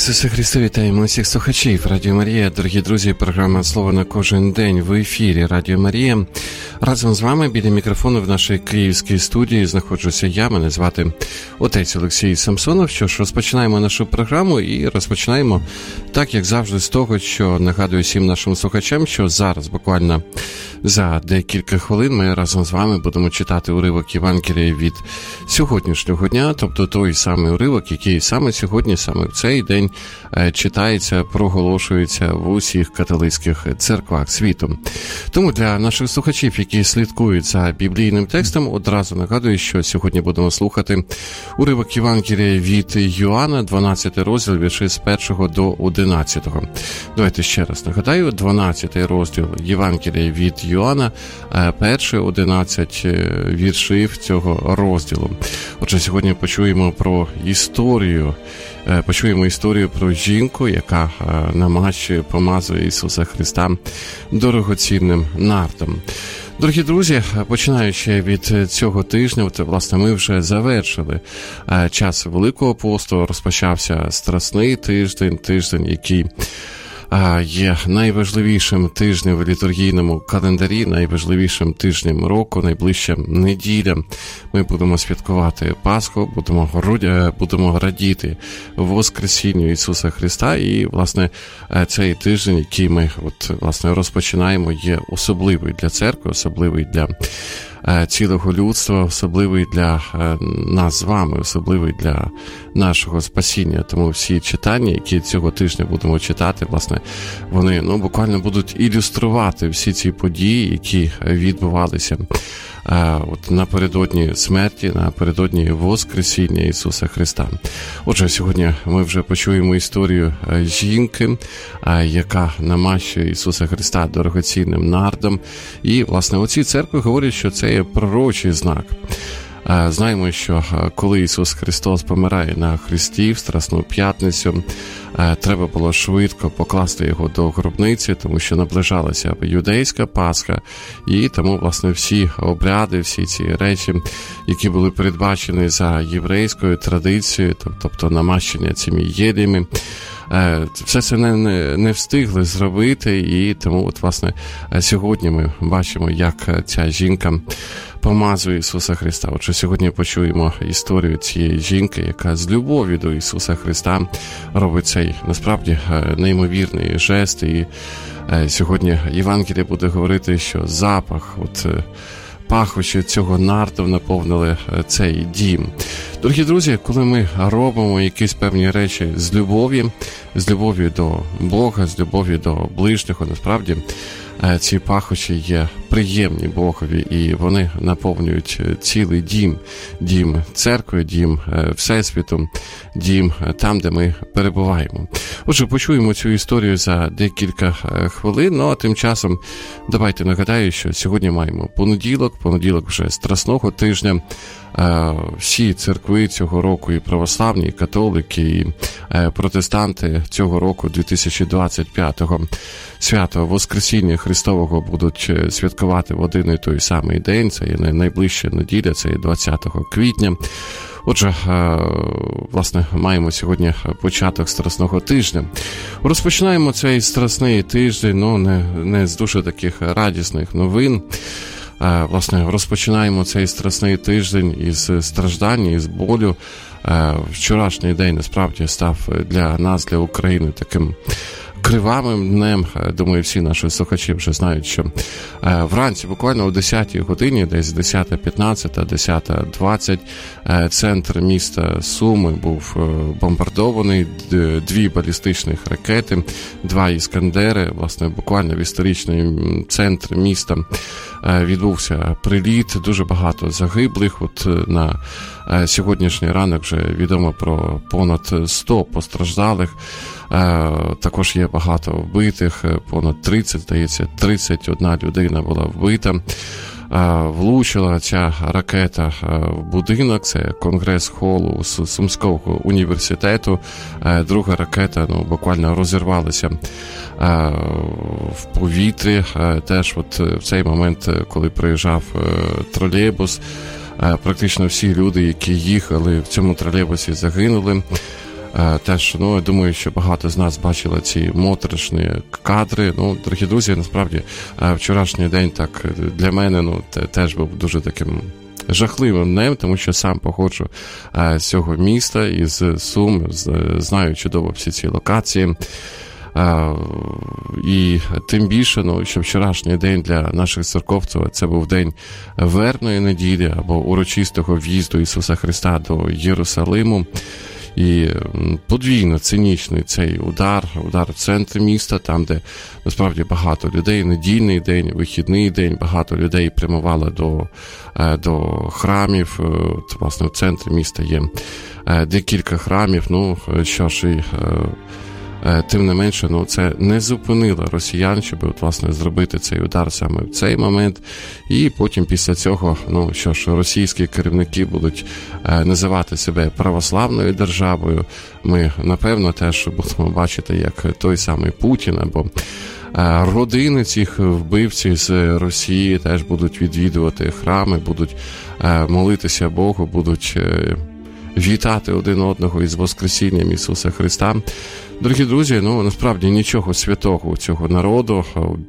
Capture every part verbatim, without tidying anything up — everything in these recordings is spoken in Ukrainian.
Ісусе Христе, вітаємо усіх слухачів Радіо Марія. Дорогі друзі, програма «Слово на кожен день» в ефірі Радіо Марія. Разом з вами біля мікрофону в нашій київській студії знаходжуся я, мене звати отець Олексій Самсонов. Що ж, розпочинаємо нашу програму і розпочинаємо, так як завжди, з того, що нагадую всім нашим слухачам, що зараз буквально за декілька хвилин ми разом з вами будемо читати уривок Євангелія від сьогоднішнього дня, тобто той самий уривок, який саме сьогодні, саме в цей день читається, проголошується в усіх католицьких церквах світу. Тому для наших слухачів, які слідкують за біблійним текстом, одразу нагадую, що сьогодні будемо слухати уривок Євангелія від Йоанна, дванадцятий розділ, вірші з першого до одинадцятого. Давайте ще раз нагадаю, дванадцятий розділ Євангелія від Йоанна, перші одинадцять віршів цього розділу. Отже, сьогодні почуємо про історію, почуємо історію про жінку, яка намащує, помазує Ісуса Христа дорогоцінним нартом. Дорогі друзі, починаючи від цього тижня, от, власне, ми вже завершили час Великого посту, розпочався Страсний тиждень, тиждень, який є найважливішим тижнем в літургійному календарі, найважливішим тижнем року, найближча неділя. Ми будемо святкувати Пасху, будемо, будемо радіти Воскресінню Ісуса Христа. І, власне, цей тиждень, який ми от, власне, розпочинаємо, є особливий для церкви, особливий для цілого людства, особливий для нас з вами, особливий для нашого спасіння. Тому всі читання, які цього тижня будемо читати, власне, вони ну, буквально будуть ілюструвати всі ці події, які відбувалися от напередодні смерті, напередодні Воскресіння Ісуса Христа. Отже, сьогодні ми вже почуємо історію жінки, яка намащує Ісуса Христа дорогоцінним нардом. І, власне, оці церкви говорять, що це є пророчий знак. Знаємо, що коли Ісус Христос помирає на хресті в Страсну п'ятницю, треба було швидко покласти його до гробниці, тому що наближалася юдейська Пасха, і тому, власне, всі обряди, всі ці речі, які були передбачені за єврейською традицією, тобто намащення цими єлями, все це не, не, не встигли зробити, і тому, от, власне, сьогодні ми бачимо, як ця жінка помазує Ісуса Христа. Отже, сьогодні почуємо історію цієї жінки, яка з любов'ю до Ісуса Христа робить цей, насправді, неймовірний жест. І сьогодні Євангеліє буде говорити, що запах, от пахощі цього нарту наповнили цей дім. Дорогі друзі, коли ми робимо якісь певні речі з любов'ю, з любов'ю до Бога, з любов'ю до ближнього, насправді, ці пахощі є приємні Богові, і вони наповнюють цілий дім, дім церкви, дім Всесвіту, дім там, де ми перебуваємо. Отже, почуємо цю історію за декілька хвилин, ну а тим часом давайте нагадаю, що сьогодні маємо понеділок, понеділок вже Страсного тижня. Всі церкви цього року, і православні, і католики, і протестанти цього року, дві тисячі двадцять п'ятого, свято Воскресіння Христового будуть святкувати в один і той самий день. Це є найближча неділя, це є двадцятого квітня. Отже, власне, маємо сьогодні початок Страсного тижня. Розпочинаємо цей Страсний тиждень, ну, не, не з дуже таких радісних новин. Власне, розпочинаємо цей Страсний тиждень із страждання, із болю. Вчорашній день, насправді, став для нас, для України, таким кривавим днем. Думаю, всі наші слухачі вже знають, що вранці, буквально о десятій годині, десь десята п'ятнадцять, десята двадцять, центр міста Суми був бомбардований, дві балістичних ракети, два іскандери, власне, буквально в історичний центр міста відбувся приліт, дуже багато загиблих. От на сьогоднішній ранок вже відомо про понад сто постраждалих. Також є багато вбитих, понад тридцять, здається, тридцять одна людина була вбита. Влучила ця ракета в будинок, це конгрес-холу Сумського університету. Друга ракета, ну, буквально розірвалася в повітрі. Теж от в цей момент, коли приїжджав тролейбус, практично всі люди, які їхали в цьому тролейбусі, загинули. Теж, ну, я думаю, що багато з нас бачили ці моторошні кадри. Ну, дорогі друзі, насправді, вчорашній день так для мене, ну, теж був дуже таким жахливим днем, тому що сам походжу з цього міста, із Сум, знаю чудово всі ці локації. І тим більше, ну, що вчорашній день для наших церковців це був день вербної неділі або урочистого в'їзду Ісуса Христа до Єрусалиму. І подвійно цинічний цей удар, удар в центрі міста, там, де насправді багато людей, недільний день, вихідний день, багато людей прямувало до, до храмів. От, власне, в центрі міста є декілька храмів, ну, що ж і... Тим не менше, ну, це не зупинило росіян, щоб, от, власне, зробити цей удар саме в цей момент. І потім після цього, ну, що ж, російські керівники будуть е, називати себе православною державою. Ми, напевно, теж будемо бачити, як той самий Путін або е, родини цих вбивців з Росії теж будуть відвідувати храми, будуть е, молитися Богу, будуть... Е, вітати один одного із Воскресінням Ісуса Христа. Дорогі друзі, ну, насправді нічого святого у цього народу,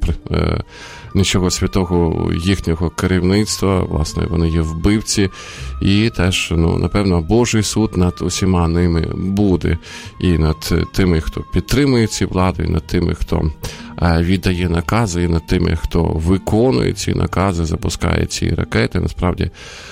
нічого святого їхнього керівництва, власне, вони є вбивці, і теж, ну, напевно, Божий суд над усіма ними буде, і над тими, хто підтримує ці влади, і над тими, хто віддає накази, і над тими, хто виконує ці накази, запускає ці ракети. Насправді,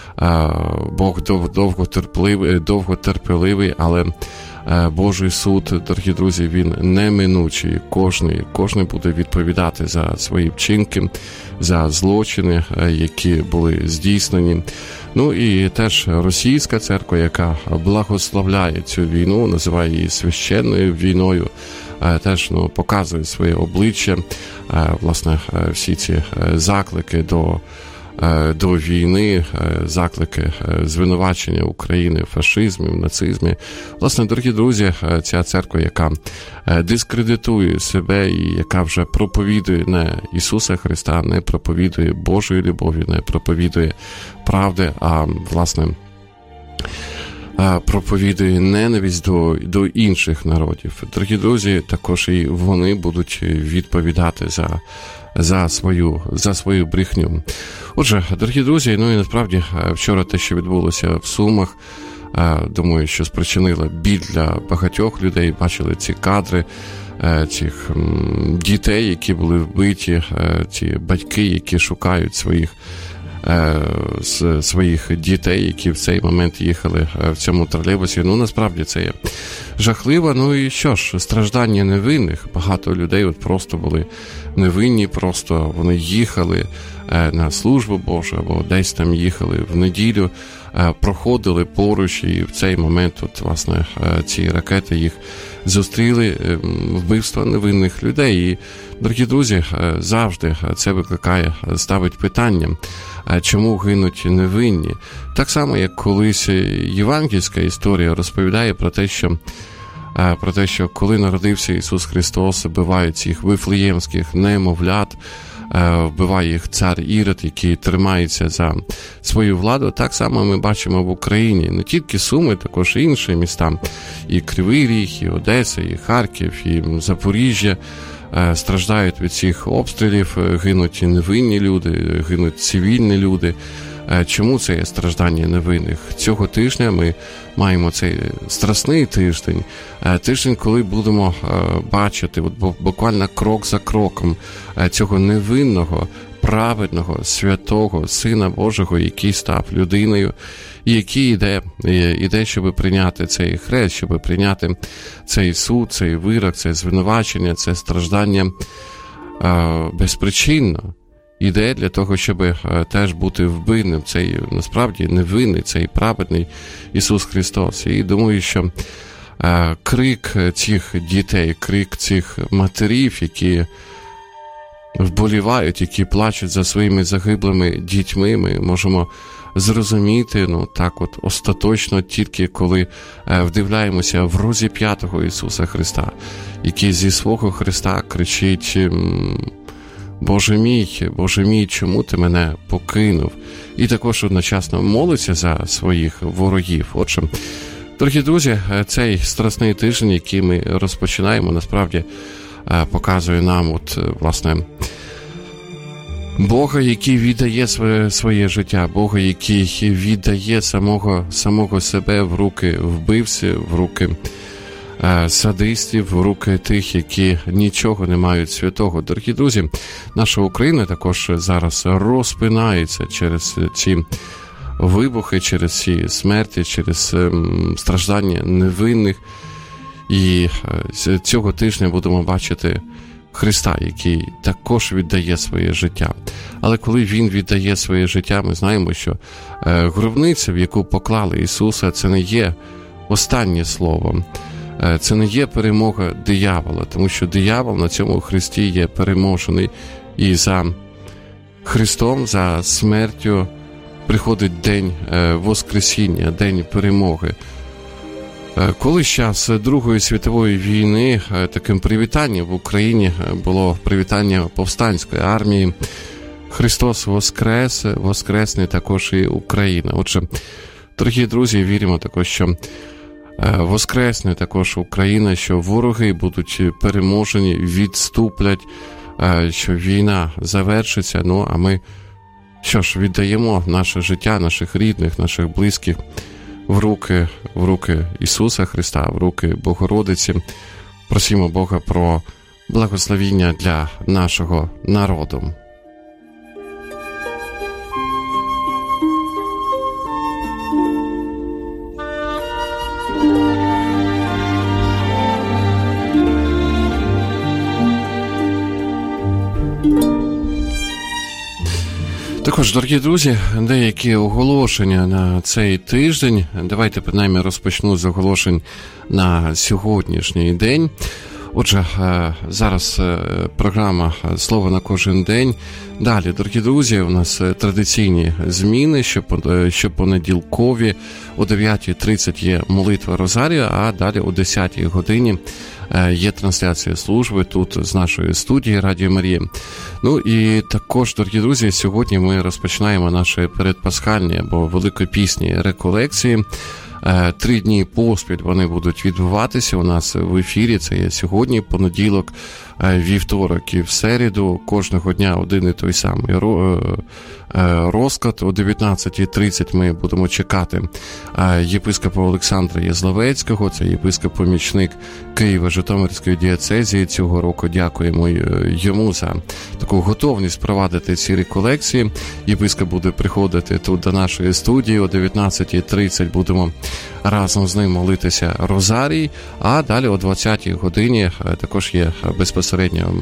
Бог довготерпеливий, довготерпеливий, але Божий суд, дорогі друзі, він неминучий. Кожний, кожний буде відповідати за свої вчинки, за злочини, які були здійснені. Ну і теж російська церква, яка благословляє цю війну, називає її священною війною, теж, ну, показує своє обличчя, власне, всі ці заклики до до війни, заклики звинувачення України в фашизмі, в нацизмі. Власне, дорогі друзі, ця церква, яка дискредитує себе і яка вже проповідує не Ісуса Христа, не проповідує Божої любові, не проповідує правди, а, власне, проповідує ненависть до, до інших народів. Дорогі друзі, також і вони будуть відповідати за за свою, за свою брехню. Отже, дорогі друзі, ну і насправді вчора те, що відбулося в Сумах, думаю, що спричинило біль для багатьох людей. Бачили ці кадри цих дітей, які були вбиті, ці батьки, які шукають своїх з своїх дітей, які в цей момент їхали в цьому тролейбусі. Ну, насправді, це є жахливо. Ну і що ж, страждання невинних. Багато людей от просто були невинні, просто вони їхали на службу Божу, або десь там їхали в неділю, проходили поруч, і в цей момент, от, власне, ці ракети їх зустріли, вбивство невинних людей. І, дорогі друзі, завжди це викликає, ставить питання, чому гинуть невинні. Так само, як колись євангельська історія розповідає про те, що про те, що коли народився Ісус Христос, вбивають цих вифлеємських немовлят, вбиває їх цар Ірод, який тримається за свою владу. Так само ми бачимо в Україні. Не тільки Суми, також і інші міста. І Кривий Ріг, і Одеса, і Харків, і Запоріжжя страждають від цих обстрілів, гинуть невинні люди, гинуть цивільні люди. Чому це є страждання невинних? Цього тижня ми маємо цей страсний тиждень, тиждень, коли будемо бачити от буквально крок за кроком цього невинного, праведного, святого Сина Божого, який став людиною, і який йде, йде, щоб прийняти цей хрест, щоб прийняти цей суд, цей вирок, це звинувачення, це страждання безпричинно. Іде для того, щоб теж бути вбитим, цей насправді невинний, цей праведний Ісус Христос. І думаю, що е, крик цих дітей, крик цих матерів, які вболівають, які плачуть за своїми загиблими дітьми, ми можемо зрозуміти, ну так от остаточно, тільки коли е, вдивляємося в розіп'ятого Ісуса Христа, який зі свого Христа кричить: Боже мій, Боже мій, чому ти мене покинув? І також одночасно молиться за своїх ворогів. Отже, Дорогі друзі, цей страсний тиждень, який ми розпочинаємо, насправді показує нам, от, власне, Бога, який віддає своє, своє життя, Бога, який віддає самого, самого себе в руки вбивців, в руки е, садистів, в руки тих, які нічого не мають святого. Дорогі друзі, наша Україна також зараз розпинається через ці вибухи, через ці смерті, через е, страждання невинних. І е, цього тижня будемо бачити Христа, який також віддає своє життя. Але коли Він віддає своє життя, ми знаємо, що е, гробниця, в яку поклали Ісуса, це не є останнє слово. Е, це не є перемога диявола, тому що диявол на цьому Христі є переможений. І за Христом, за смертю приходить день е, Воскресіння, день перемоги. Коли з час Другої світової війни таким привітанням в Україні було привітання повстанської армії, Христос воскрес, воскресне також і Україна. Отже, дорогі друзі, віримо також, що воскресне також Україна, що вороги будуть переможені, відступлять, що війна завершиться, ну а ми, що ж, віддаємо наше життя, наших рідних, наших близьких в руки, в руки Ісуса Христа, в руки Богородиці. Просимо Бога про благословіння для нашого народу. Також, дорогі друзі, деякі оголошення на цей тиждень. Давайте, принаймні, розпочну з оголошень на сьогоднішній день. Отже, зараз програма «Слово на кожен день». Далі, дорогі друзі, у нас традиційні зміни, щопонеділкові. О дев'ятій тридцять є молитва Розарію, а далі о десятій годині є трансляція служби тут з нашої студії Радіо Марія. Ну і також, дорогі друзі, сьогодні ми розпочинаємо наші передпасхальні або великопісні реколекції. Три дні поспіль вони будуть відбуватися у нас в ефірі. Це є сьогодні, понеділок, вівторок і в середу. Кожного дня один і той самий розклад. О дев'ятнадцятій тридцять ми будемо чекати єпископа Олександра Язловецького. Це єпископ-помічник Києво-Житомирської дієцезії. Цього року дякуємо йому за таку готовність провадити ці реколекції. Єпископ буде приходити тут до нашої студії. О дев'ятнадцятій тридцять будемо разом з ним молитися Розарій, а далі о двадцятій годині також є безпосередньо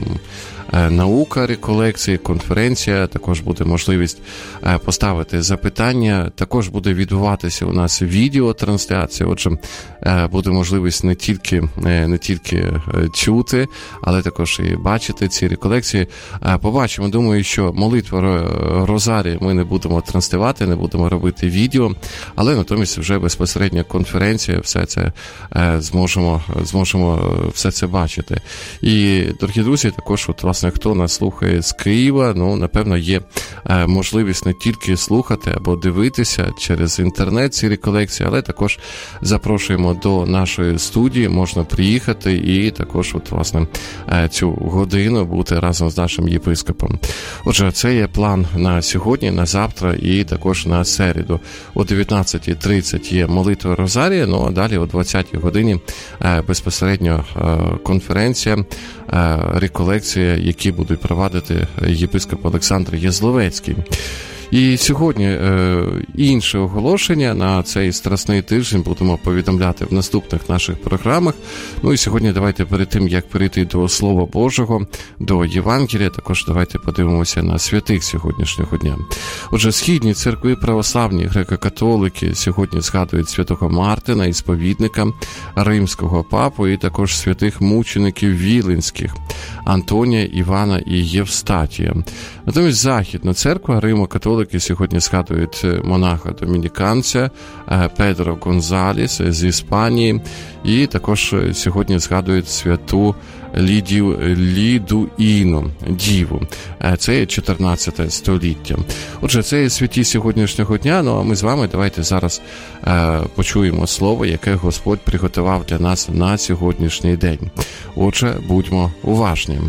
наука реколекції, конференція, також буде можливість поставити запитання, також буде відбуватися у нас відеотрансляція, отже, буде можливість не тільки, не тільки чути, але також і бачити ці реколекції. Побачимо, думаю, що молитву Розарії ми не будемо транслювати, не будемо робити відео, але натомість вже безпосередньо конференція, все це зможемо, зможемо все це бачити. І, дорогі друзі, також, от, власне, хто нас слухає з Києва, ну, напевно, є можливість не тільки слухати або дивитися через інтернет ці реколекції, але також запрошуємо до нашої студії, можна приїхати і також, от, власне, цю годину бути разом з нашим єпископом. Отже, це є план на сьогодні, на завтра і також на середу. О дев'ятнадцятій тридцять є молитва Розарія, ну а далі о двадцятій годині безпосередньо конференція, реколекція, які будуть провадити єпископ Олександр Язловецький. І сьогодні е, інше оголошення на цей страсний тиждень будемо повідомляти в наступних наших програмах. Ну і сьогодні давайте перед тим, як перейти до Слова Божого, до Євангелія, також давайте подивимося на святих сьогоднішнього дня. Отже, східні церкви православні, греко-католики сьогодні згадують святого Мартина, ісповідника, римського папу і також святих мучеників віленських, Антонія, Івана і Євстатія. Натомість Західна церква, Римо-католики, католики сьогодні згадують монаха-домініканця Педро Гонзалес з Іспанії, і також сьогодні згадують святу Лідію Лідуїну, діву. Це чотирнадцяте століття. Отже, це є святі сьогоднішнього дня, ну а ми з вами давайте зараз е, почуємо слово, яке Господь приготував для нас на сьогоднішній день. Отже, будьмо уважні.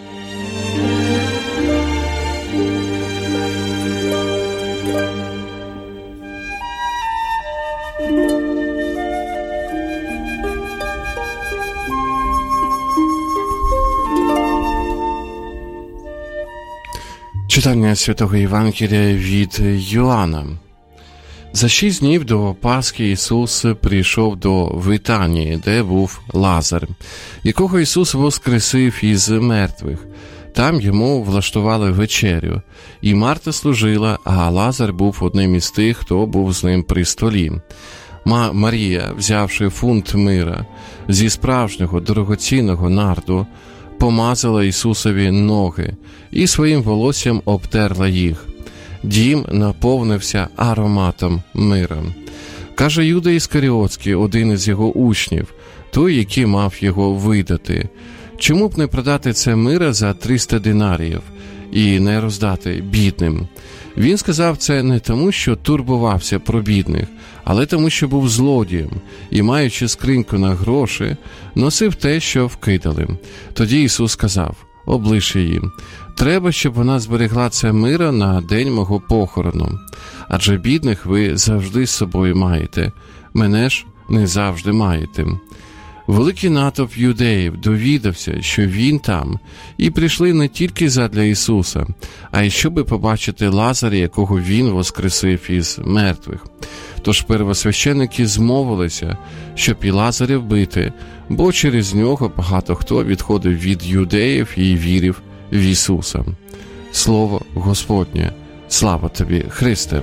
Читання Святого Євангелія від Йоанна. За шість днів до Пасхи Ісус прийшов до Витанії, де був Лазар, якого Ісус воскресив із мертвих. Там йому влаштували вечерю, і Марта служила, а Лазар був одним із тих, хто був з ним при столі. Ма Марія, взявши фунт мира зі справжнього дорогоцінного нарду, помазала Ісусові ноги і своїм волоссям обтерла їх. Дім наповнився ароматом мира. Каже Юда Іскаріотський, один із його учнів, той, який мав його видати: чому б не продати це мира за триста динаріїв і не роздати бідним? Він сказав це не тому, що турбувався про бідних, але тому, що був злодієм і, маючи скриньку на гроші, носив те, що вкидали. Тоді Ісус сказав: облиш її. Треба, щоб вона зберегла це мира на день мого похорону. Адже бідних ви завжди з собою маєте, мене ж не завжди маєте. Великий натовп юдеїв довідався, що він там, і прийшли не тільки задля Ісуса, а й щоби побачити Лазаря, якого він воскресив із мертвих. Тож первосвященники змовилися, щоб і Лазаря вбити, бо через нього багато хто відходив від юдеїв і вірив в Ісуса. Слово Господнє. Слава тобі, Христе!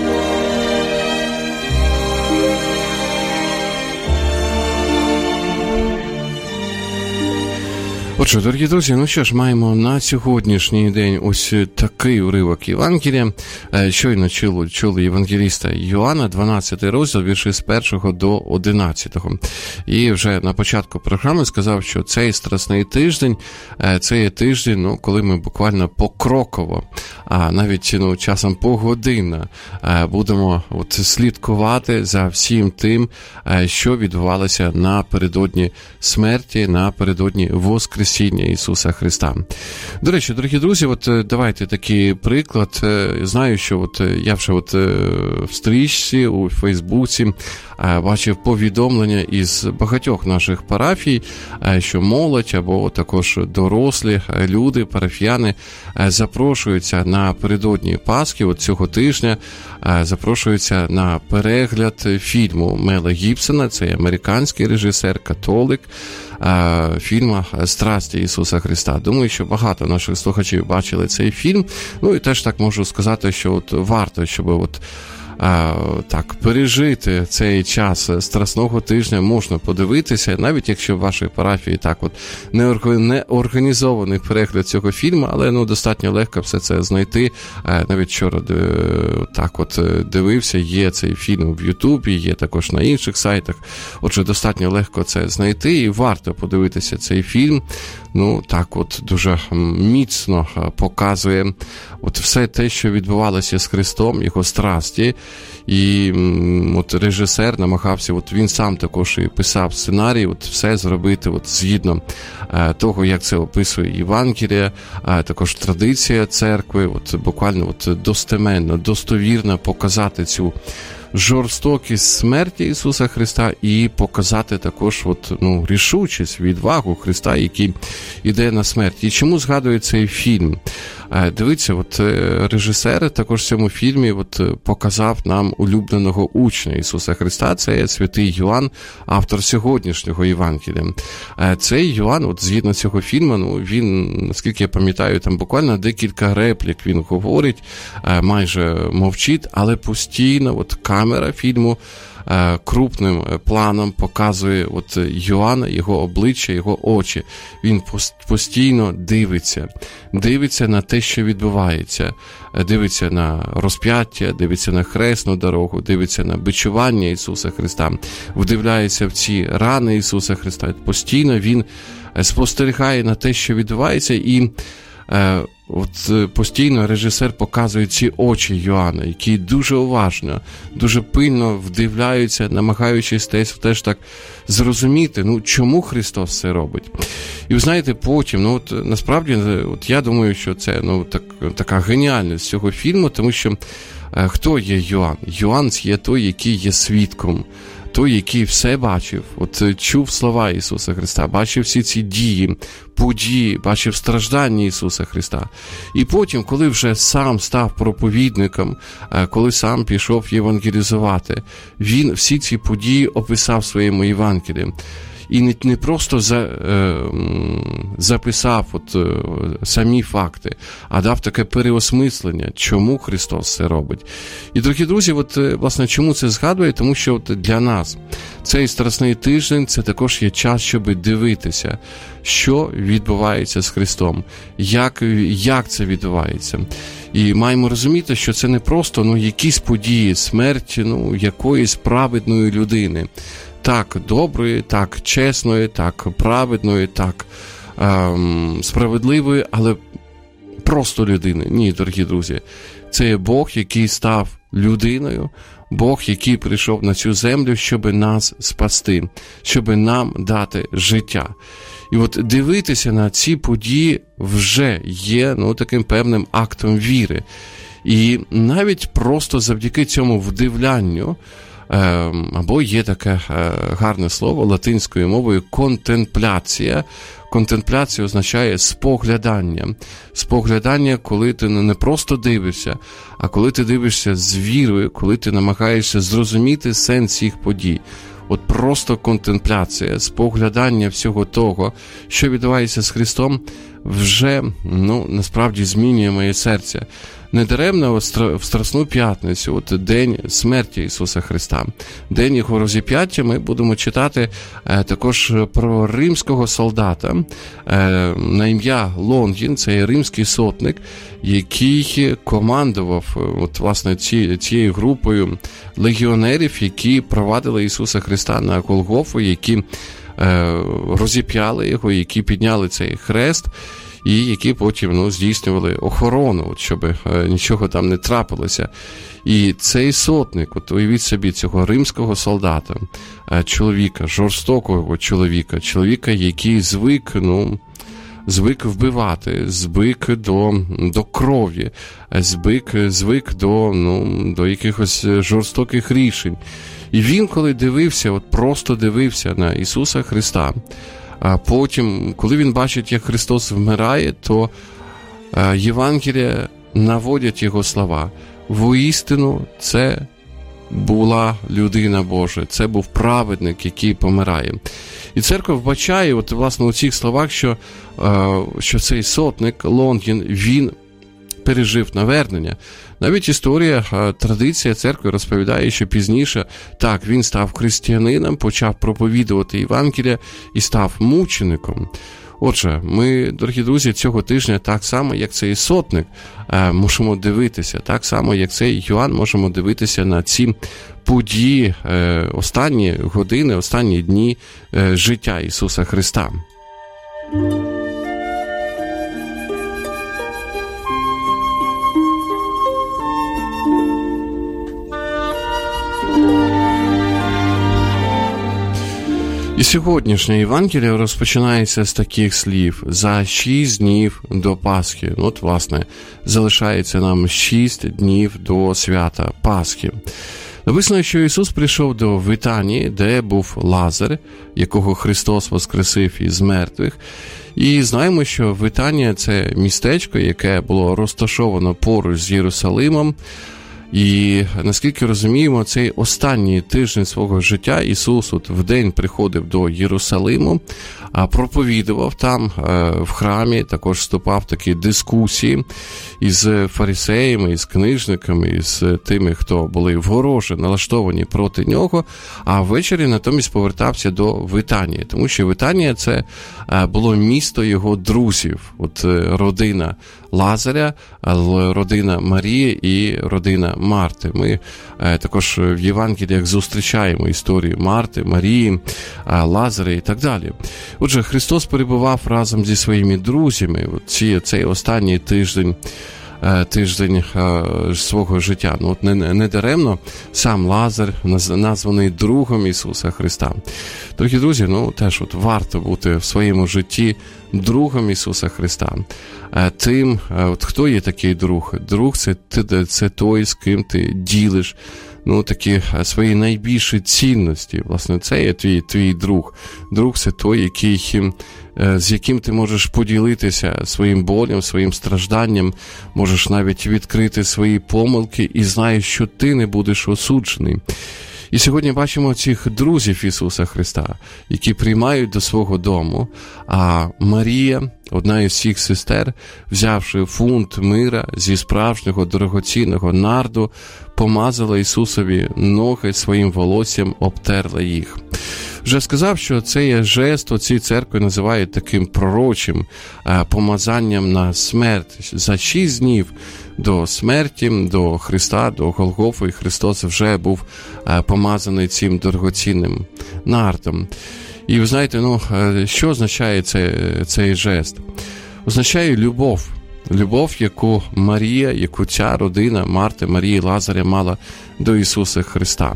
Отже, дорогі друзі, ну що ж, маємо на сьогоднішній день ось такий уривок Євангелія. Щойно чули, чули євангеліста Йоанна, дванадцятий розділ, вірші з першого до одинадцятого. І вже на початку програми сказав, що цей страсний тиждень, це є тиждень, ну, коли ми буквально покроково, а навіть, ну, часом погодинно будемо от слідкувати за всім тим, що відбувалося напередодні смерті, напередодні воскресіння Ісуса Христа. До речі, дорогі друзі, от давайте такий приклад. Знаю, що от я вже от в стрічці у Фейсбуці бачив повідомлення із багатьох наших парафій, що молодь або також дорослі люди, парафіяни запрошуються напередодні Пасхи, от цього тижня, запрошуються на перегляд фільму Мела Гібсона, це американський режисер, католик, фільму «Страсті Ісуса Христа». Думаю, що багато наших слухачів бачили цей фільм. Ну і теж так можу сказати, що от варто, щоб от так пережити цей час страсного тижня, можна подивитися, навіть якщо в вашій парафії так от не організований перегляд цього фільму, але ну достатньо легко все це знайти. Навіть вчора так от дивився, є цей фільм в Ютубі, є також на інших сайтах. Отже, достатньо легко це знайти і варто подивитися цей фільм. Ну, так от дуже міцно показує от все те, що відбувалося з Христом, його страсті. І от режисер намагався, от він сам також і писав сценарій, от все зробити от згідно того, як це описує Євангелія, також традиція церкви, от буквально от достеменно, достовірно показати цю жорстокість смерті Ісуса Христа і показати також от, ну, рішучість, відвагу Христа, який іде на смерть. І чому згадує цей фільм? Дивіться, от режисер також в цьому фільмі от показав нам улюбленого учня Ісуса Христа, це святий Йоанн, автор сьогоднішнього Євангелія. Цей Йоанн, от згідно цього фільму, ну, він, наскільки я пам'ятаю, там буквально декілька реплік він говорить, майже мовчить, але постійно от камера фільму крупним планом показує от Йоанна, його обличчя, його очі. Він постійно дивиться. Дивиться на те, що відбувається. Дивиться на розп'яття, дивиться на хресну дорогу, дивиться на бичування Ісуса Христа. Вдивляється в ці рани Ісуса Христа. Постійно він спостерігає на те, що відбувається, і е, от постійно режисер показує ці очі Йоанна, які дуже уважно, дуже пильно вдивляються, намагаючись теж, теж так зрозуміти, ну, чому Христос це робить. І ви знаєте, потім, ну, от, насправді, от я думаю, що це, ну, так, така геніальність цього фільму, тому що е, хто є Йоанн? Йоанн є той, який є свідком, той, який все бачив, от чув слова Ісуса Христа, бачив всі ці дії, події, бачив страждання Ісуса Христа. І потім, коли вже сам став проповідником, коли сам пішов євангелізувати, він всі ці події описав в своєму Євангелії. І не, не просто за, е, записав от, е, самі факти, а дав таке переосмислення, чому Христос це робить. І, дорогі друзі, от, власне, чому це згадує? Тому що от, для нас цей Страсний тиждень – це також є час, щоб дивитися, що відбувається з Христом, як, як це відбувається. І маємо розуміти, що це не просто ну, якісь події, смерть ну, якоїсь праведної людини. Так доброї, так чесної, так праведної, так ем, справедливої, але просто людини. Ні, дорогі друзі. Це є Бог, який став людиною, Бог, який прийшов на цю землю, щоб нас спасти, щоб нам дати життя. І от дивитися на ці події вже є ну, таким певним актом віри. І навіть просто завдяки цьому вдивлянню, або є таке гарне слово латинською мовою контемпляція. Контемпляція означає споглядання. Споглядання, коли ти не просто дивишся, а коли ти дивишся з вірою, коли ти намагаєшся зрозуміти сенс цих подій. От просто контемпляція, споглядання всього того, що відбувається з Христом, вже, ну, насправді змінює моє серце. Недаремно в Страсну п'ятницю, от день смерті Ісуса Христа, день Його розіп'яття, ми будемо читати е, також про римського солдата е, на ім'я Лонгін, це римський сотник, який командував от, власне, ці, цією групою легіонерів, які провадили Ісуса Христа на Голгофу, які е, розіп'яли Його, які підняли цей хрест, і які потім ну, здійснювали охорону, от, щоб е, нічого там не трапилося. І цей сотник, от уявіть собі цього римського солдата, е, чоловіка, жорстокого чоловіка, чоловіка, який звик, ну, звик вбивати, звик до, до крові, звик, звик до, ну, до якихось жорстоких рішень. І він, коли дивився, от просто дивився на Ісуса Христа, а потім, коли він бачить, як Христос вмирає, то Євангелія наводять його слова. Воістину, це була людина Божа, це був праведник, який помирає. І церква вбачає, от, власне, у цих словах, що, що цей сотник, Лонгін, він пережив навернення. Навіть історія, традиція церкви розповідає, що пізніше, так, він став християнином, почав проповідувати Євангелія і став мучеником. Отже, ми, дорогі друзі, цього тижня так само, як цей сотник, можемо дивитися, так само, як цей Йоанн, можемо дивитися на ці події, останні години, останні дні життя Ісуса Христа. І сьогоднішнє Євангеліє розпочинається з таких слів: за шість днів до Пасхи. От, власне, залишається нам шість днів до свята Пасхи. Написано, що Ісус прийшов до Витанії, де був Лазар, якого Христос воскресив із мертвих. І знаємо, що Витанія – це містечко, яке було розташовано поруч з Єрусалимом. І, наскільки розуміємо, цей останній тиждень свого життя Ісус от в день приходив до Єрусалиму, проповідував там в храмі, також вступав в такі дискусії із фарисеями, із книжниками, із тими, хто були вороже налаштовані проти нього, а ввечері натомість повертався до Витанії, тому що Витанія – це було місто його друзів, от родина Лазаря, родина Марії і родина Марти. Ми також в Євангеліях зустрічаємо історію Марти, Марії, Лазаря і так далі. Отже, Христос перебував разом зі своїми друзями ці, цей останній тиждень, тиждень свого життя. Ну, от не, не даремно сам Лазар названий другом Ісуса Христа. Дорогі друзі, ну теж от варто бути в своєму житті другом Ісуса Христа. Тим, от хто є такий друг? Друг – це, це той, з ким ти ділиш ну, такі свої найбільші цінності. Власне, це є твій, твій друг. Друг – це той, який, з яким ти можеш поділитися своїм болем, своїм стражданням, можеш навіть відкрити свої помилки і знаєш, що ти не будеш осуджений. І сьогодні бачимо цих друзів Ісуса Христа, які приймають до свого дому, а Марія, одна із всіх сестер, взявши фунт мира зі справжнього дорогоцінного нарду, помазала Ісусові ноги своїм волоссям, обтерла їх. Вже сказав, що це є жест, оці церкви називають таким пророчим помазанням на смерть. За шість днів до смерті, до Христа, до Голгофи, Христос вже був помазаний цим дорогоцінним нардом. І ви знаєте, ну, що означає цей, цей жест? Означає любов. Любов, яку Марія, яку ця родина Марти, Марії, Лазаря мала до Ісуса Христа.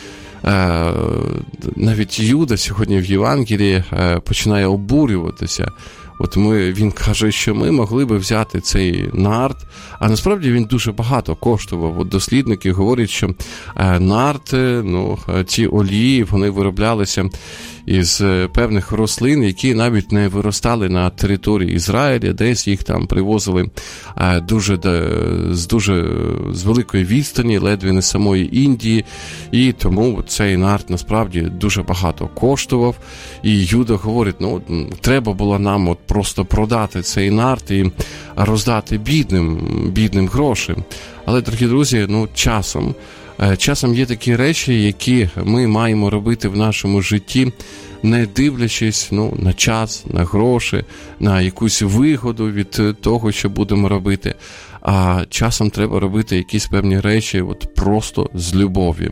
Навіть Юда сьогодні в Євангелії починає обурюватися. От ми, він каже, що ми могли би взяти цей нард, а насправді він дуже багато коштував. От дослідники говорять, що нард, ну, ці олії, вони вироблялися із певних рослин, які навіть не виростали на території Ізраїля, десь їх там привозили дуже, з дуже з великої відстані, ледве не самої Індії, і тому цей нард насправді дуже багато коштував. І Юда говорить, ну, треба було нам от просто продати цей нард і роздати бідним, бідним гроші. Але, дорогі друзі, ну, часом, часом є такі речі, які ми маємо робити в нашому житті, не дивлячись, ну, на час, на гроші, на якусь вигоду від того, що будемо робити. А часом треба робити якісь певні речі от просто з любов'ю.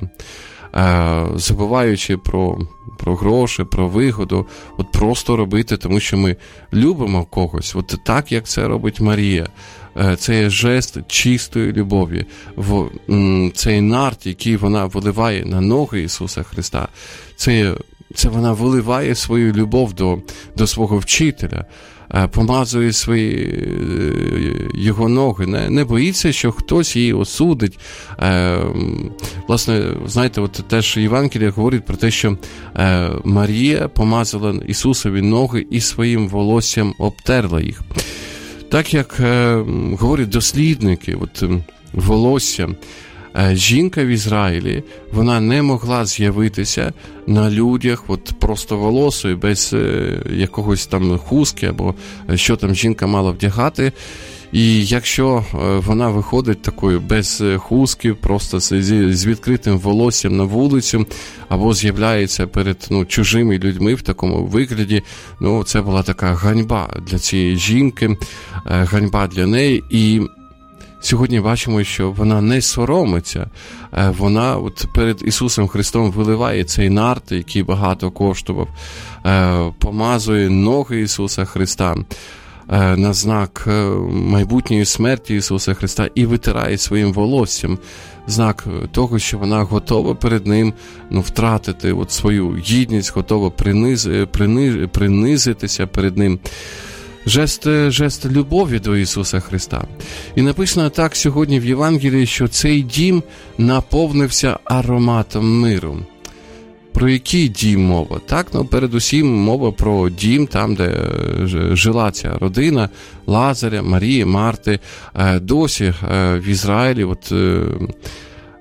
Забуваючи про, про гроші, про вигоду, от просто робити, тому що ми любимо когось, от так, як це робить Марія. Це є жест чистої любові. В цей нард, який вона виливає на ноги Ісуса Христа, це, це вона виливає свою любов до, до свого вчителя, помазує свої його ноги, не, не боїться, що хтось її осудить. Е, власне, знаєте, от теж Євангелія говорить про те, що е, Марія помазала Ісусові ноги і своїм волоссям обтерла їх. Так як е, говорять дослідники, от волосся, жінка в Ізраїлі, вона не могла з'явитися на людях от просто волосою, без якогось там хустки, або що там жінка мала вдягати. І якщо вона виходить такою без хустки, просто з відкритим волоссям на вулицю, або з'являється перед ну, чужими людьми в такому вигляді, ну, це була така ганьба для цієї жінки, ганьба для неї. І сьогодні бачимо, що вона не соромиться, вона от перед Ісусом Христом виливає цей нард, який багато коштував, помазує ноги Ісуса Христа на знак майбутньої смерті Ісуса Христа і витирає своїм волоссям знак того, що вона готова перед Ним ну, втратити от свою гідність, готова приниз, приниз, принизитися перед Ним. Жест, жест любові до Ісуса Христа. І написано так сьогодні в Євангелії, що цей дім наповнився ароматом миру. Про який дім мова? Так, ну, передусім мова про дім, там, де жила ця родина Лазаря, Марії, Марти. Досі в Ізраїлі от,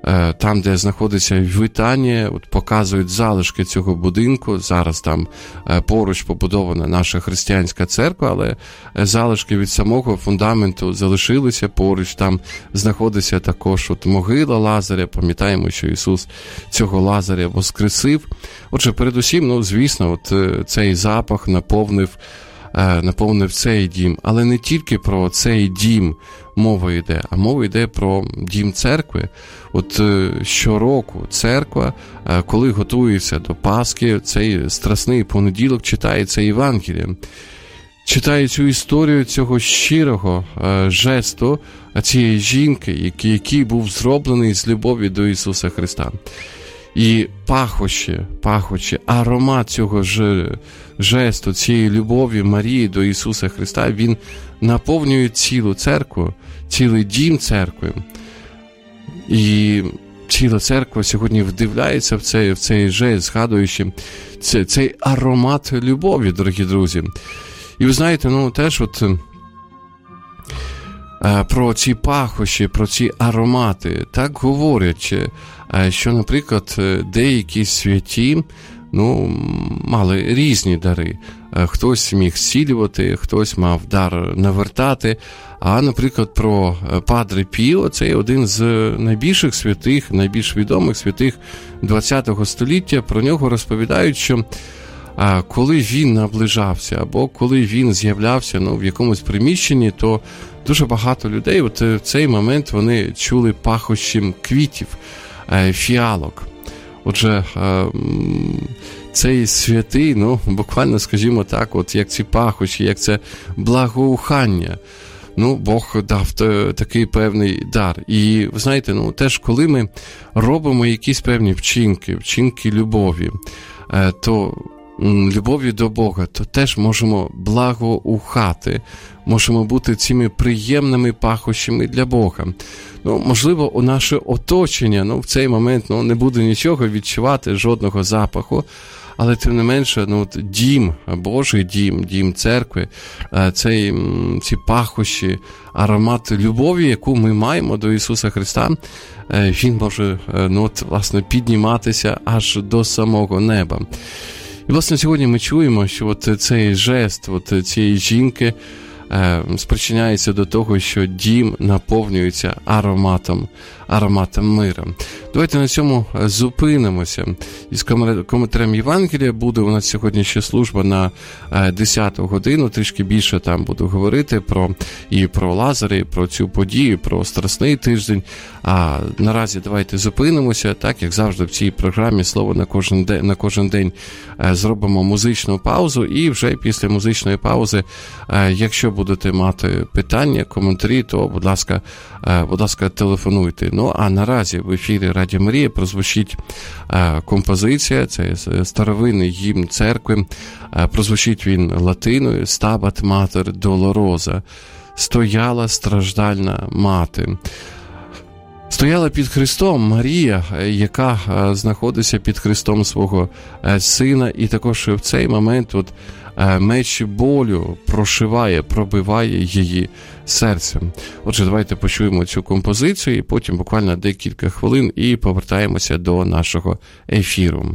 там, де знаходиться Вітанія, от показують залишки цього будинку. Зараз там поруч побудована наша християнська церква, але залишки від самого фундаменту залишилися поруч. Там знаходиться також от могила Лазаря. Пам'ятаємо, що Ісус цього Лазаря воскресив. Отже, передусім, ну, звісно, от цей запах наповнив наповнив цей дім. Але не тільки про цей дім мова йде, а мова йде про дім церкви. От щороку церква, коли готується до Пасхи, цей страсний понеділок, читає це Євангеліє. Читає цю історію цього щирого жесту цієї жінки, який, який був зроблений з любові до Ісуса Христа. І пахощі, пахощі, аромат цього ж, жесту, цієї любові Марії до Ісуса Христа, він наповнює цілу церкву, цілий дім церкви. І ціла церква сьогодні вдивляється в цей, в цей жест, згадуючи цей, цей аромат любові, дорогі друзі. І ви знаєте, ну теж от про ці пахощі, про ці аромати, так говорять, що, наприклад, деякі святі, ну, мали різні дари. Хтось міг зцілювати, хтось мав дар навертати. А, наприклад, про Падре Піо, це один з найбільших святих, найбільш відомих святих ХХ століття. Про нього розповідають, що а коли він наближався, або коли він з'являвся, ну, в якомусь приміщенні, то дуже багато людей от в цей момент вони чули пахощі квітів, фіалок. Отже, цей святий, ну, буквально, скажімо так, от як ці пахощі, як це благоухання, ну, Бог дав такий певний дар. І, ви знаєте, ну, теж коли ми робимо якісь певні вчинки, вчинки любові, то любові до Бога, то теж можемо благоухати, можемо бути цими приємними пахощами для Бога. Ну, можливо, у наше оточення, ну, в цей момент, ну, не буде нічого відчувати, жодного запаху, але тим не менше, ну, дім, Божий дім, дім церкви, цей, ці пахощі, аромат любові, яку ми маємо до Ісуса Христа, він може, ну, от, власне, підніматися аж до самого неба. І, власне, сьогодні ми чуємо, що от цей жест от цієї жінки е, спричиняється до того, що дім наповнюється ароматом, ароматом мира. Давайте на цьому зупинимося. Із коментарем Євангелія буде у нас сьогодні ще служба на десяту годину, трішки більше там буду говорити про, і про Лазаря, і про цю подію, про Страсний тиждень. А наразі давайте зупинимося, так, як завжди в цій програмі «Слово на кожен день», на кожен день зробимо музичну паузу, і вже після музичної паузи, якщо будете мати питання, коментарі, то, будь ласка, будь ласка, телефонуйте. Ну, а наразі в ефірі Радіо Марія прозвучить композиція, це старовинний гімн церкви, прозвучить він латиною «Стабат Матер Долороза», «Стояла страждальна мати». Стояла під Христом Марія, яка знаходиться під Христом свого сина, і також в цей момент от меч болю прошиває, пробиває її серце. Отже, давайте почуємо цю композицію, і потім буквально декілька хвилин і повертаємося до нашого ефіру.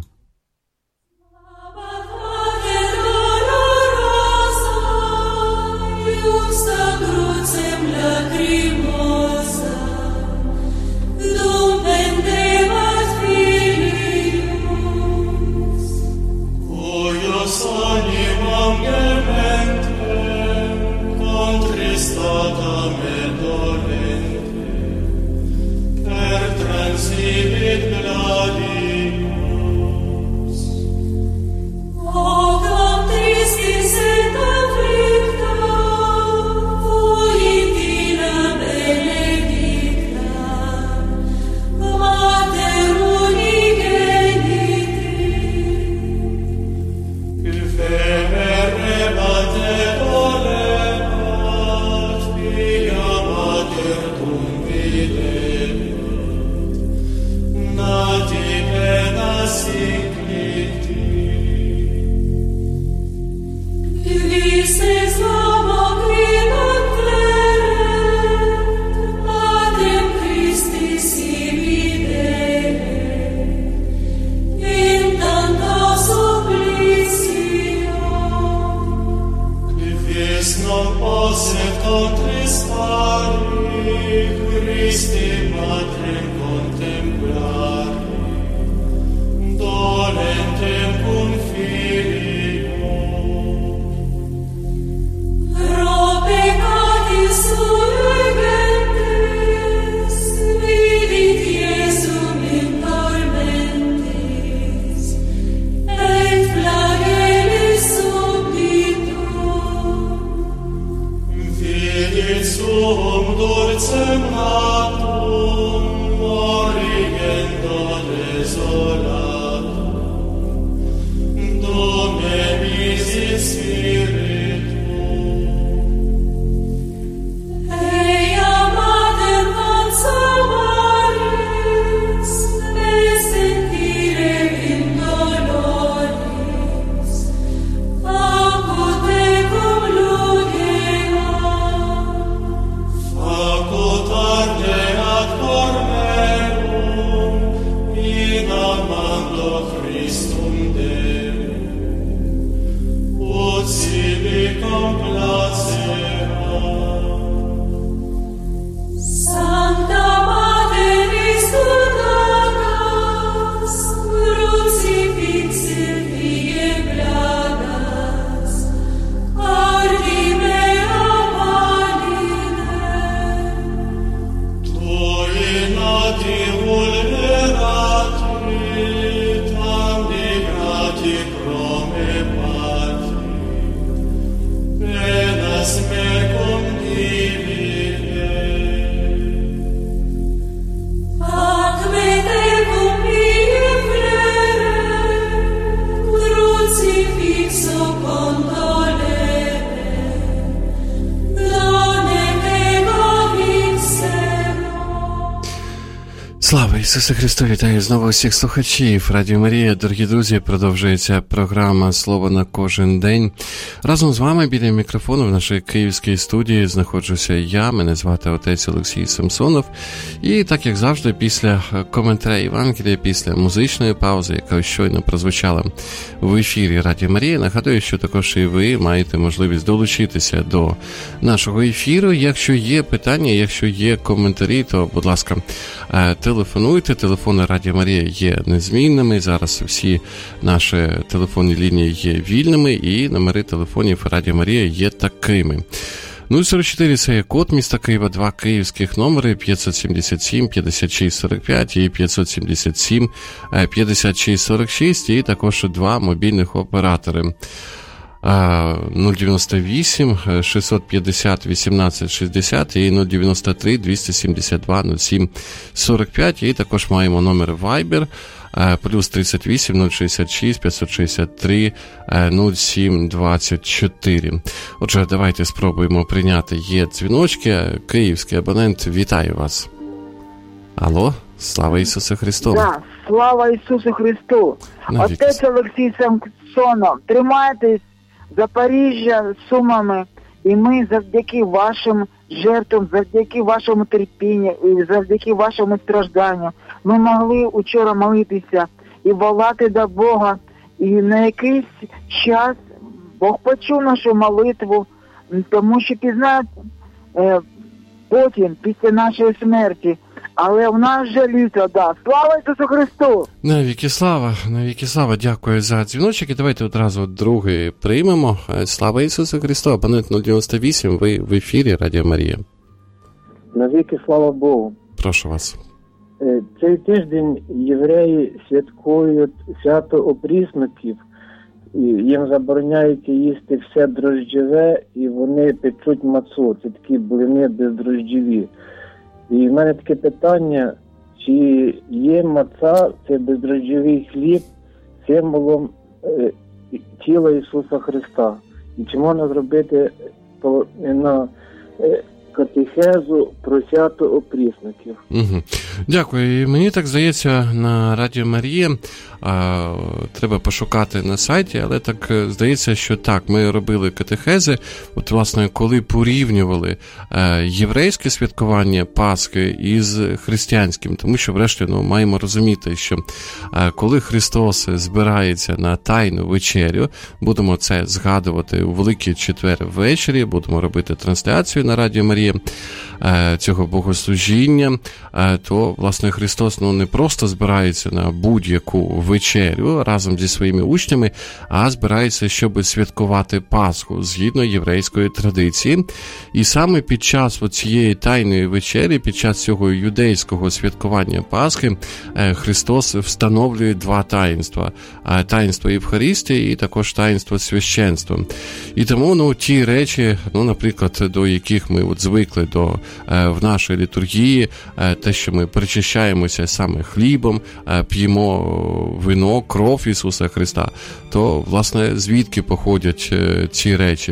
Christi si vide Слава Ісусу Христу! Вітаю знову всіх слухачів Радіо Марія. Дорогі друзі, продовжується програма «Слово на кожен день». Разом з вами біля мікрофону в нашій київській студії знаходжуся я, мене звати отець Олексій Самсонов. І так, як завжди, після коментаря Євангелія, після музичної паузи, яка щойно прозвучала в ефірі Радіо Марія, нагадую, що також і ви маєте можливість долучитися до нашого ефіру. Якщо є питання, якщо є коментарі, то, будь ласка, телефонуйте. Телефони Радіо Марія є незмінними. Зараз всі наші телефонні лінії є вільними, і номери телефонів Радіо Марія є такими. нуль сорок чотири – це є код міста Києва, два київських номери п'ятсот сімдесят сім п'ятдесят шість сорок п'ять і п'ятсот сімдесят сім п'ятдесят шість сорок шість, і також два мобільних оператори. нуль дев'яносто вісім шістсот п'ятдесят вісімнадцять шістдесят і нуль дев'яносто три двісті сімдесят два нуль сім сорок п'ять, і також маємо номер Viber плюс тридцять вісім нуль шістдесят шість п'ятсот шістдесят три нуль сім двадцять чотири. Отже, давайте спробуємо прийняти. Є дзвіночки. Київський абонент, вітаю вас. Алло, слава Ісусу Христу. Да, слава Ісусу Христу. Навіки. Отець Олексій Самсонов, тримайтесь Запоріжжя з Сумами, і ми завдяки вашим жертвам, завдяки вашому терпінню і завдяки вашому стражданню ми могли учора молитися і волати до Бога. І на якийсь час Бог почув нашу молитву, тому що пізнає е, потім, після нашої смерті. Але в нас же літо, да. Слава Ісусу Христу! Навіки слава, навіки слава, дякую за дзвіночок. І давайте одразу другий приймемо. Слава Ісусу Христу, абонент нуль дев'яносто вісім, ви в ефірі Радіо Марія. Навіки слава Богу. Прошу вас. Цей тиждень євреї святкують свято опрісників, і їм забороняється їсти все дрожджеве, і вони печуть мацу, це такі блини бездрожджеві. І в мене таке питання, чи є маца, це бездрожджевий хліб, символом е, тіла Ісуса Христа? І чи можна зробити по, на е, катехезу про свято опрісників? Угу. Дякую. І мені так здається, на Радіо Марія а, треба пошукати на сайті, але так здається, що так, ми робили катехези, от, власне, коли порівнювали а, єврейське святкування Пасхи із християнським, тому що, врешті, ну, маємо розуміти, що а, коли Христос збирається на тайну вечерю, будемо це згадувати у Великий Четвер ввечері, будемо робити трансляцію на Радіо Марія а, цього богослужіння, а, то, власне, Христос, ну, не просто збирається на будь-яку вечерю разом зі своїми учнями, а збирається, щоб святкувати Пасху згідно єврейської традиції. І саме під час цієї тайної вечері, під час цього юдейського святкування Пасхи, Христос встановлює два таїнства. Таїнство Євхаристії і також таїнство священства. І тому, ну, ті речі, ну, наприклад, до яких ми от звикли до, в нашій літургії, те, що ми причащаємося саме хлібом, п'ємо вино, кров Ісуса Христа, то, власне, звідки походять ці речі?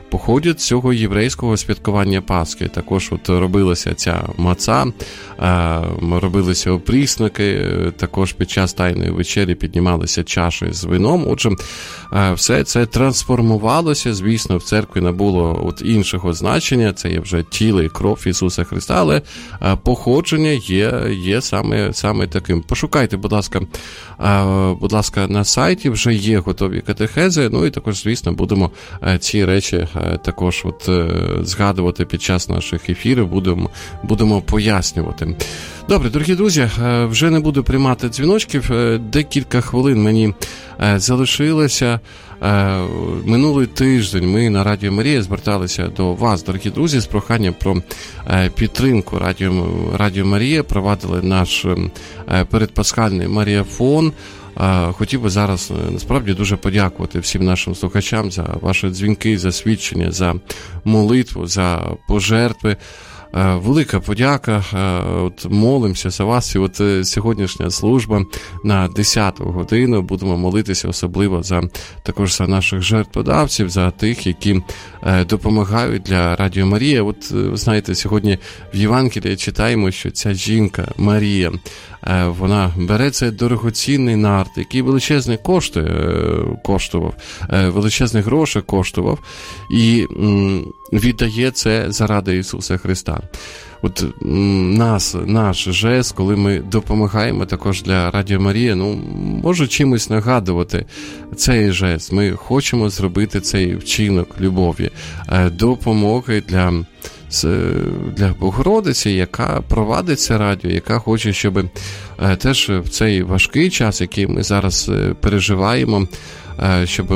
походять з цього єврейського святкування Пасхи. Також от робилася ця маца, робилися опрісники, також під час Тайної вечері піднімалися чаші з вином. Отже, все це трансформувалося, звісно, в церкві набуло от іншого значення, це є вже тіло і кров Ісуса Христа, але походження є, є саме, саме таким. Пошукайте, будь ласка, будь ласка, на сайті вже є готові катехези, ну і також, звісно, будемо ці речі також от згадувати під час наших ефірів, будемо, будемо пояснювати. Добре, дорогі друзі, вже не буду приймати дзвіночків, декілька хвилин мені залишилося. Минулий тиждень ми на Радіо Марія зверталися до вас, дорогі друзі, з проханням про підтримку Радіо, Радіо Марія, провадили наш передпасхальний маріафон. Хотів би зараз, насправді, дуже подякувати всім нашим слухачам за ваші дзвінки, за свідчення, за молитву, за пожертви. Велика подяка, от молимося за вас, і от сьогоднішня служба на десяту годину будемо молитися особливо за також за наших жертводавців, за тих, які допомагають для Радіо Марія. От, знаєте, сьогодні в Євангелії читаємо, що ця жінка Марія, вона бере цей дорогоцінний нарт, який величезний коштує, коштував, величезних грошей коштував, і віддає це заради Ісуса Христа. От нас, наш жест, коли ми допомагаємо також для Радіо Марія, ну, може чимось нагадувати цей жест. Ми хочемо зробити цей вчинок любові, допомоги для для Богородиці, яка провадить це радіо, яка хоче, щоб теж в цей важкий час, який ми зараз переживаємо, щоб,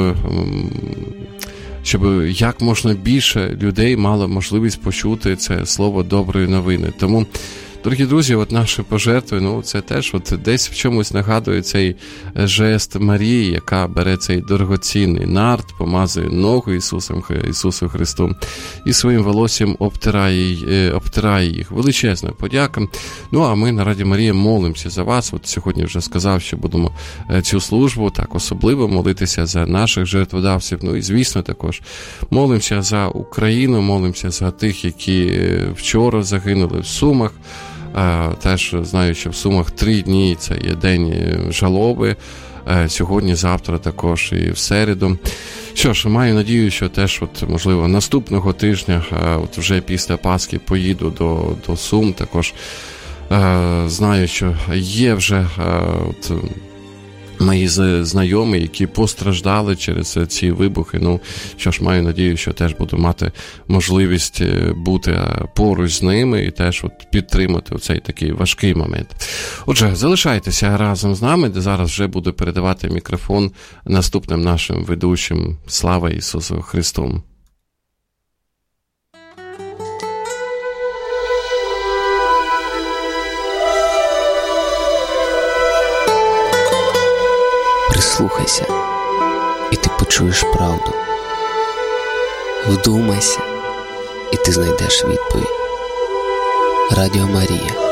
щоб як можна більше людей мало можливість почути це слово доброї новини. Тому, дорогі друзі, от наші пожертви, ну, це теж от десь в чомусь нагадує цей жест Марії, яка бере цей дорогоцінний нарт, помазує ногу Ісусом, Ісусу Христу і своїм волоссям обтирає, обтирає їх. Величезна подяка. Ну, а ми на Радіо Марія молимося за вас. От сьогодні вже сказав, що будемо цю службу так особливо молитися за наших жертводавців. Ну, і, звісно, також молимося за Україну, молимося за тих, які вчора загинули в Сумах. Теж знаю, що в Сумах три дні це є день жалоби, сьогодні, завтра також і в середу. Що ж, маю надію, що теж, от, можливо, наступного тижня, от вже після Пасхи поїду до, до Сум, також знаю, що є вже от, мої знайомі, які постраждали через ці вибухи. Ну, що ж, маю надію, що теж буду мати можливість бути поруч з ними і теж от підтримати цей такий важкий момент. Отже, залишайтеся разом з нами, де зараз вже буду передавати мікрофон наступним нашим ведучим. Слава Ісусу Христу! Прислухайся, і ти почуєш правду. Вдумайся, і ти знайдеш відповідь. Радіо Марія.